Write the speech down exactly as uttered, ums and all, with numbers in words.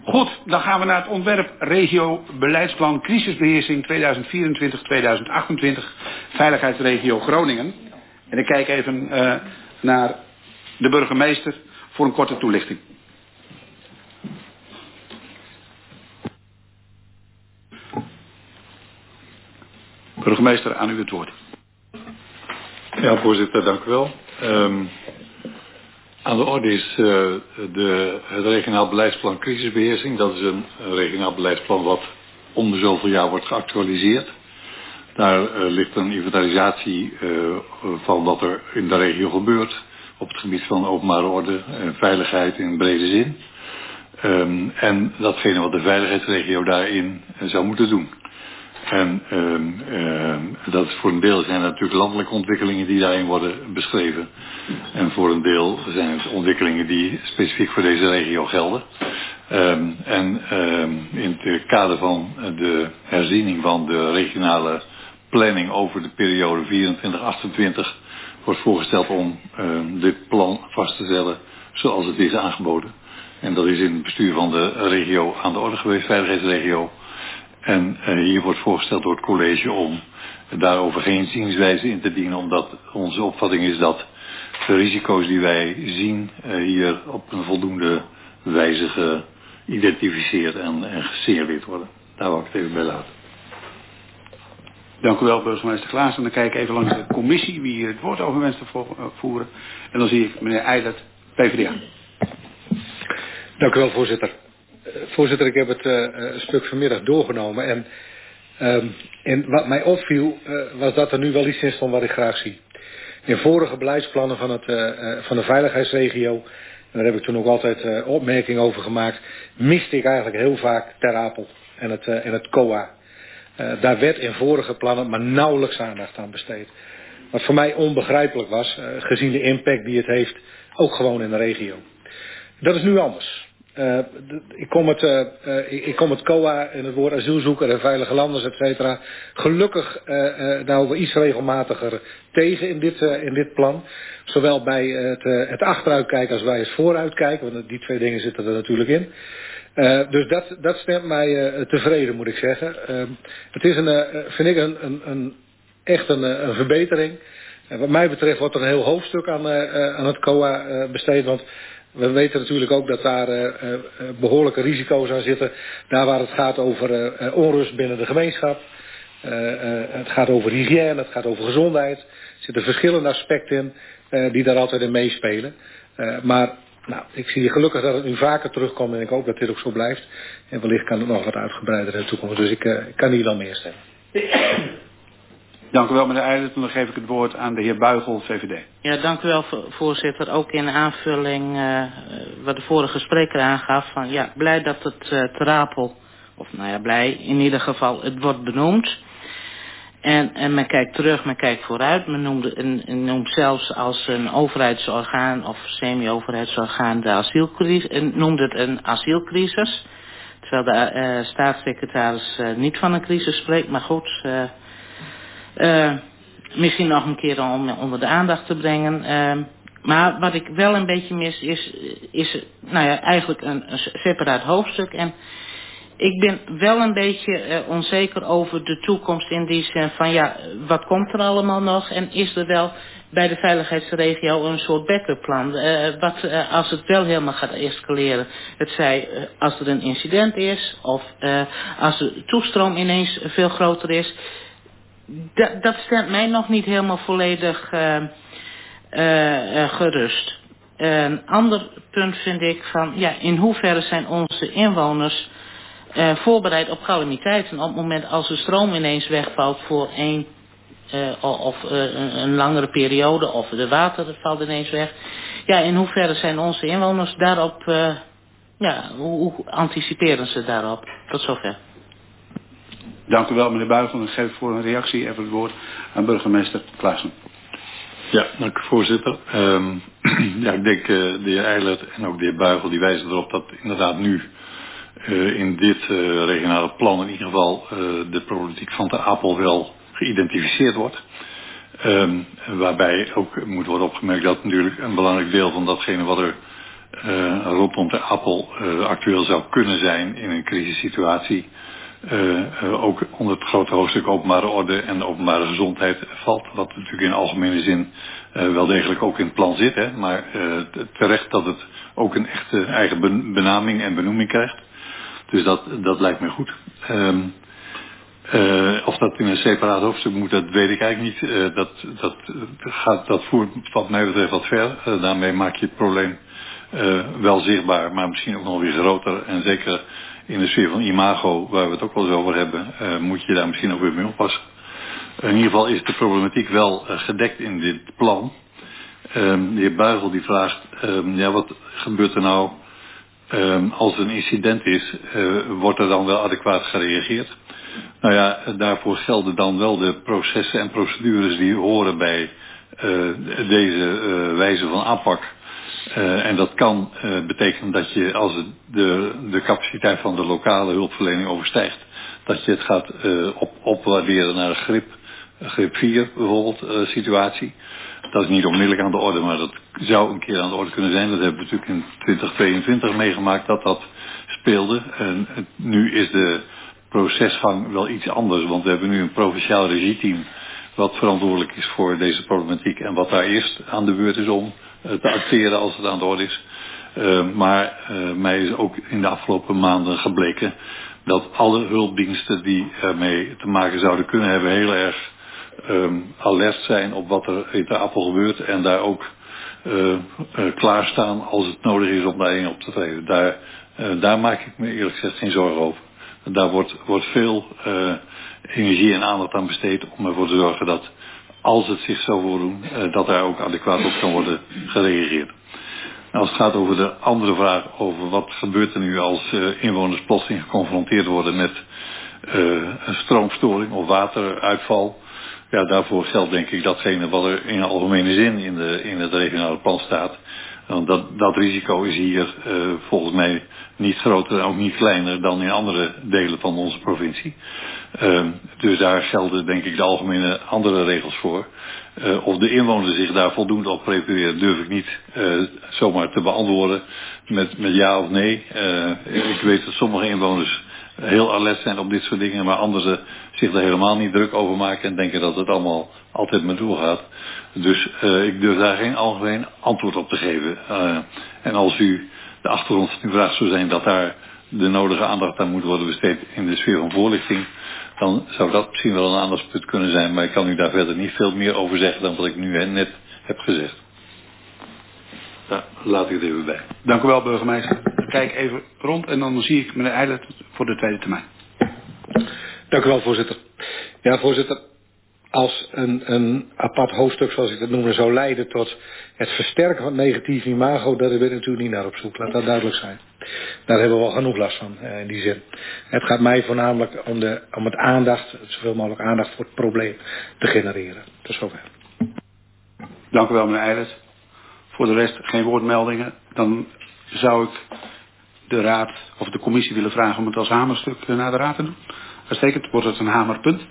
Goed, dan gaan we naar het ontwerp regio beleidsplan crisisbeheersing tweeduizend vierentwintig tot tweeduizend achtentwintig veiligheidsregio Groningen. En ik kijk even uh, naar de burgemeester voor een korte toelichting. Burgemeester, aan u het woord. Ja, voorzitter, dank u wel. Um, aan de orde is uh, de, het regionaal beleidsplan crisisbeheersing. Dat is een, een regionaal beleidsplan wat om de zoveel jaar wordt geactualiseerd. Daar uh, ligt een inventarisatie uh, van wat er in de regio gebeurt op het gebied van openbare orde en veiligheid in brede zin. Um, en datgene wat de veiligheidsregio daarin uh, zou moeten doen. En um, um, dat is voor een deel zijn natuurlijk landelijke ontwikkelingen die daarin worden beschreven. En voor een deel zijn het ontwikkelingen die specifiek voor deze regio gelden. Um, en um, in het kader van de herziening van de regionale planning over de periode vierentwintig achtentwintig wordt voorgesteld om um, dit plan vast te stellen zoals het is aangeboden. En dat is in het bestuur van de regio aan de orde geweest, veiligheidsregio. En uh, hier wordt voorgesteld door het college om daarover geen zienswijze in te dienen, omdat onze opvatting is dat de risico's die wij zien uh, hier op een voldoende wijze geïdentificeerd en, en gesignaleerd worden. Daar wil ik het even bij laten. Dank u wel, burgemeester Klaas. En dan kijk ik even langs de commissie wie hier het woord over wenst te voeren. En dan zie ik meneer Eilert, P v d A. Dank u wel, voorzitter. Uh, voorzitter, ik heb het uh, een stuk vanmiddag doorgenomen. En, um, en wat mij opviel uh, was dat er nu wel iets in stond wat ik graag zie. In vorige beleidsplannen van, het, uh, uh, van de veiligheidsregio, daar heb ik toen ook altijd uh, opmerkingen over gemaakt, miste ik eigenlijk heel vaak Ter Apel en het, uh, en het C O A. Uh, daar werd in vorige plannen maar nauwelijks aandacht aan besteed. Wat voor mij onbegrijpelijk was, uh, gezien de impact die het heeft, ook gewoon in de regio. Dat is nu anders. Uh, ik, kom het, uh, uh, ik, ik kom het C O A en het woord asielzoeker en veilige landers, et cetera, gelukkig uh, uh, nou iets regelmatiger tegen in dit, uh, in dit plan. Zowel bij het, uh, het achteruitkijken als bij het vooruitkijken, want die twee dingen zitten er natuurlijk in. Uh, dus dat, dat stemt mij uh, tevreden, moet ik zeggen. Uh, het is een, uh, vind ik een, een, een, echt een, een verbetering. Uh, wat mij betreft wordt er een heel hoofdstuk aan, uh, aan het C O A uh, besteed, want we weten natuurlijk ook dat daar uh, uh, behoorlijke risico's aan zitten. Daar waar het gaat over uh, onrust binnen de gemeenschap. Uh, uh, het gaat over hygiëne, het gaat over gezondheid. Er zitten verschillende aspecten in uh, die daar altijd in meespelen. Uh, maar nou, ik zie gelukkig dat het nu vaker terugkomt en ik hoop dat dit ook zo blijft. En wellicht kan het nog wat uitgebreider in de toekomst. Dus ik, uh, ik kan hier dan meer stemmen. Dank u wel, meneer Eilert. En dan geef ik het woord aan de heer Buigel, V V D. Ja, dank u wel, voorzitter. Ook in aanvulling uh, wat de vorige spreker aangaf. Van, ja, blij dat het uh, Ter Apel, of nou ja, blij in ieder geval, het wordt benoemd. En, en men kijkt terug, men kijkt vooruit. Men noemde, en, en noemt zelfs als een overheidsorgaan of semi-overheidsorgaan de asielcrisis. En noemde het een asielcrisis. Terwijl de uh, staatssecretaris uh, niet van een crisis spreekt, maar goed. Uh, uh, misschien nog een keer om onder de aandacht te brengen. Uh, maar wat ik wel een beetje mis is, is nou ja, eigenlijk een, een separaat hoofdstuk. En ik ben wel een beetje uh, onzeker over de toekomst in die zin van ja, wat komt er allemaal nog? En is er wel bij de veiligheidsregio een soort backup plan? Uh, wat uh, als het wel helemaal gaat escaleren? Het zij uh, als er een incident is of uh, als de toestroom ineens veel groter is. Dat, dat stemt mij nog niet helemaal volledig uh, uh, uh, gerust. Uh, een ander punt vind ik van ja, in hoeverre zijn onze inwoners Uh, voorbereid op calamiteiten. Op het moment als de stroom ineens wegvalt voor een uh, of uh, een, een langere periode of de water valt ineens weg. Ja, in hoeverre zijn onze inwoners daarop, uh, ja, hoe, hoe anticiperen ze daarop? Tot zover. Dank u wel, meneer Buigel. Ik geef voor een reactie even het woord aan burgemeester Klaassen. Ja, dank u voorzitter. Um, ja, ik denk uh, de heer Eilert en ook de heer Buigel die wijzen erop dat inderdaad nu Uh, in dit uh, regionale plan in ieder geval uh, de problematiek van Ter Apel wel geïdentificeerd wordt. Um, waarbij ook moet worden opgemerkt dat natuurlijk een belangrijk deel van datgene wat er uh, rondom de Appel uh, actueel zou kunnen zijn in een crisissituatie. Uh, uh, ook onder het grote hoofdstuk openbare orde en openbare gezondheid valt. Wat natuurlijk in algemene zin uh, wel degelijk ook in het plan zit. Hè, maar uh, terecht dat het ook een echte eigen benaming en benoeming krijgt. Dus dat, dat lijkt me goed. Um, uh, of dat in een separaat hoofdstuk moet, dat weet ik eigenlijk niet. Uh, dat, dat, gaat, dat voert wat mij betreft wat ver. Uh, daarmee maak je het probleem uh, wel zichtbaar, maar misschien ook nog weer groter. En zeker in de sfeer van imago, waar we het ook wel eens over hebben, uh, moet je daar misschien ook weer mee oppassen. In ieder geval is de problematiek wel uh, gedekt in dit plan. Um, de heer Buigel die vraagt, um, ja, wat gebeurt er nou um, als er een incident is, uh, wordt er dan wel adequaat gereageerd? Nou ja, daarvoor gelden dan wel de processen en procedures die horen bij uh, deze uh, wijze van aanpak. Uh, en dat kan uh, betekenen dat je, als het de, de capaciteit van de lokale hulpverlening overstijgt, dat je het gaat uh, op, opwaarderen naar een grip, grip vier bijvoorbeeld uh, situatie. Dat is niet onmiddellijk aan de orde, maar dat zou een keer aan de orde kunnen zijn. Dat hebben we natuurlijk in twintig tweeëntwintig meegemaakt dat dat speelde. En nu is de procesgang wel iets anders, want we hebben nu een provinciaal regieteam wat verantwoordelijk is voor deze problematiek en wat daar eerst aan de beurt is om uh, te acteren als het aan de orde is. Uh, maar uh, mij is ook in de afgelopen maanden gebleken dat alle hulpdiensten die ermee te maken zouden kunnen hebben heel erg um, alert zijn op wat er in de Appel gebeurt en daar ook uh, uh, klaarstaan als het nodig is om daarin op te treden. Daar, uh, daar maak ik me eerlijk gezegd geen zorgen over. Daar wordt, wordt veel uh, energie en aandacht aan besteed om ervoor te zorgen dat, als het zich zou voordoen, uh, dat daar ook adequaat op kan worden gereageerd. Nou, als het gaat over de andere vraag over wat gebeurt er nu als uh, inwoners plotseling geconfronteerd worden met uh, een stroomstoring of wateruitval. Ja, daarvoor geldt denk ik datgene wat er in algemene zin in, de, in het regionale plan staat. Want dat, dat risico is hier uh, volgens mij niet groter en ook niet kleiner dan in andere delen van onze provincie. Uh, dus daar gelden denk ik de algemene andere regels voor. Uh, of de inwoners zich daar voldoende op prepareren durf ik niet uh, zomaar te beantwoorden met, met ja of nee. Uh, ik weet dat sommige inwoners heel alert zijn op dit soort dingen, maar anderen zich er helemaal niet druk over maken en denken dat het allemaal altijd maar doorgaat. Dus uh, ik durf daar geen algemeen antwoord op te geven. Uh, en als u de achtergrond van uw vraag zou zijn dat daar de nodige aandacht aan moet worden besteed in de sfeer van voorlichting, dan zou dat misschien wel een aandachtspunt kunnen zijn, maar ik kan u daar verder niet veel meer over zeggen dan wat ik nu net heb gezegd. Daar laat ik het even bij. Dank u wel, burgemeester. Ik kijk even rond en dan zie ik meneer Eilert voor de tweede termijn. Dank u wel, voorzitter. Ja, voorzitter. Als een, een apart hoofdstuk, zoals ik dat noemde, zou leiden tot het versterken van het negatieve imago, daar ben ik natuurlijk niet naar op zoek. Laat dat duidelijk zijn. Daar hebben we wel genoeg last van, eh, in die zin. Het gaat mij voornamelijk om, de, om het aandacht, zoveel mogelijk aandacht voor het probleem te genereren. Tot zover. Dank u wel, meneer Eilert. Voor de rest geen woordmeldingen. Dan zou ik de raad of de commissie willen vragen om het als hamerstuk naar de raad te doen. Uitstekend, wordt het een hamerpunt.